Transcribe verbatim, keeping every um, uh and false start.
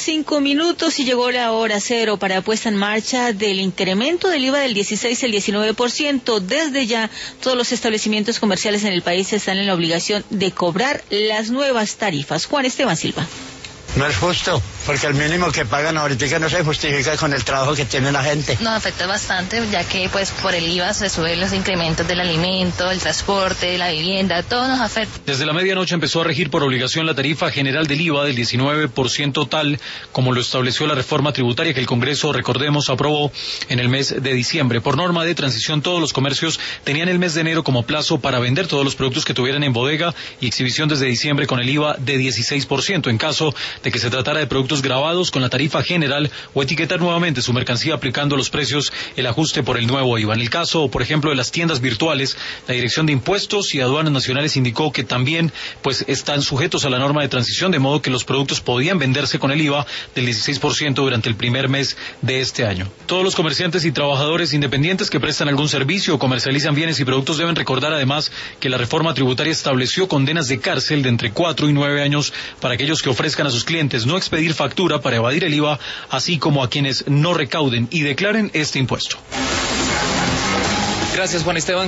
cinco minutos y llegó la hora cero para puesta en marcha del incremento del I V A del dieciséis al diecinueve por ciento. Desde ya, todos los establecimientos comerciales en el país están en la obligación de cobrar las nuevas tarifas. Juan Esteban Silva. No es justo, porque el mínimo que pagan ahorita no se justifica con el trabajo que tiene la gente. Nos afecta bastante, ya que pues por el I V A se suben los incrementos del alimento, el transporte, la vivienda, todo nos afecta. Desde la medianoche empezó a regir por obligación la tarifa general del I V A del diecinueve por ciento, tal como lo estableció la reforma tributaria que el Congreso, recordemos, aprobó en el mes de diciembre. Por norma de transición, todos los comercios tenían el mes de enero como plazo para vender todos los productos que tuvieran en bodega y exhibición desde diciembre con el I V A de dieciséis por ciento. En caso de que se tratara de productos grabados con la tarifa general o etiquetar nuevamente su mercancía aplicando los precios, el ajuste por el nuevo I V A. En el caso, por ejemplo, de las tiendas virtuales, la Dirección de Impuestos y Aduanas Nacionales indicó que también pues están sujetos a la norma de transición, de modo que los productos podían venderse con el I V A del dieciséis por ciento durante el primer mes de este año. Todos los comerciantes y trabajadores independientes que prestan algún servicio o comercializan bienes y productos deben recordar además que la reforma tributaria estableció condenas de cárcel de entre cuatro y nueve años para aquellos que ofrezcan a sus clientes no expedir factura para evadir el I V A, así como a quienes no recauden y declaren este impuesto. Gracias, Juan Esteban.